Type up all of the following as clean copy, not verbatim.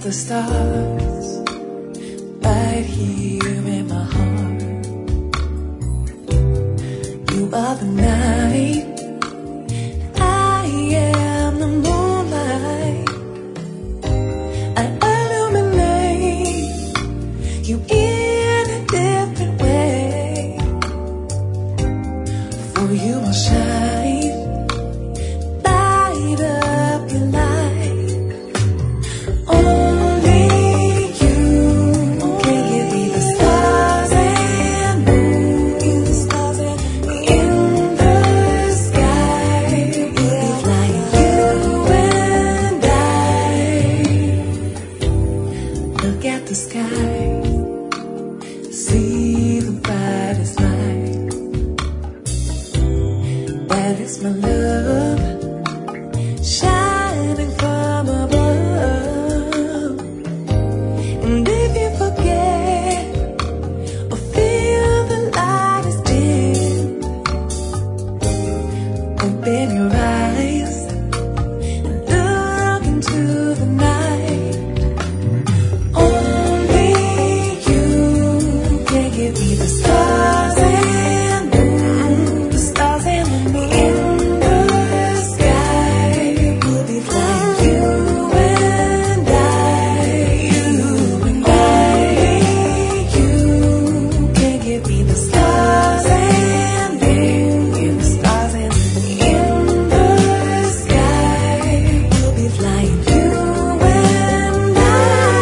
the stars right here in my heart. You are the night, I am the moonlight. I illuminate you in a different way. For you I'll shine, light up your light. Only you can give me the stars and moons in the sky. We'll be flying, you and I. Look at the sky, see the brightest light. That is my love, shining from above. And if you forget or feel the light is dim, open your eyes and look into the night. Only you can give me the stars and moon, the stars and the moon in the sky. We'll be flying, you and I, you and I. You can give me the stars and moon, the stars and in the sky. We'll be flying, you and I.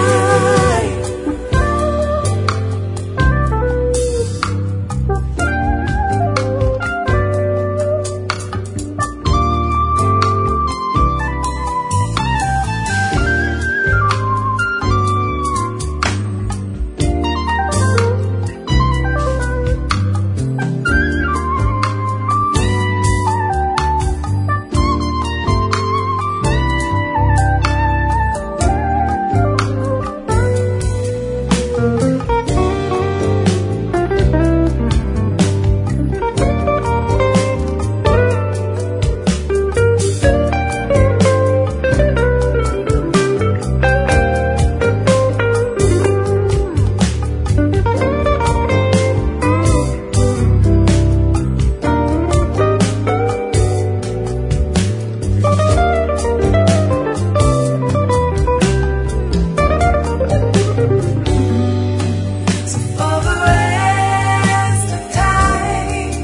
For the rest of time,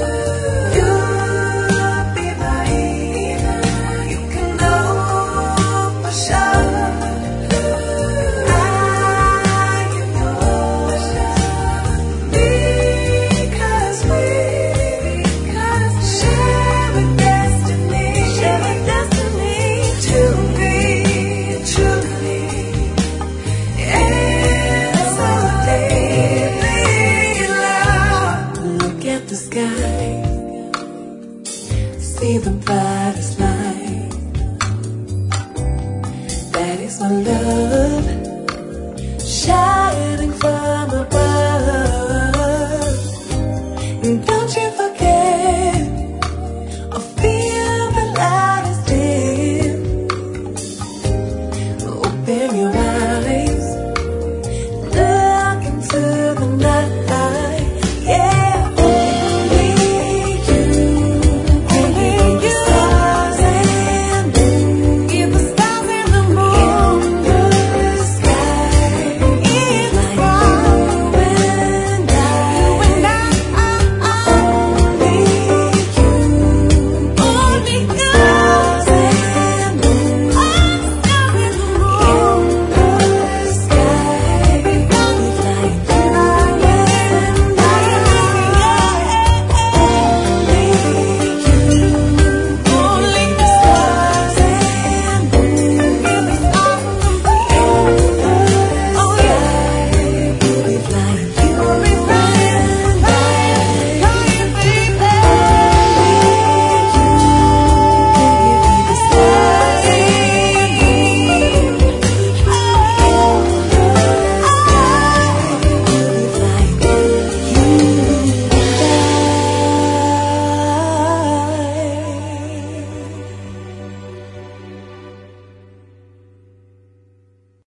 you'll be mine. You can know for sure I am yours. Because we share a destiny to be truly. Look at the sky, see the brightest light. That is my love, shine.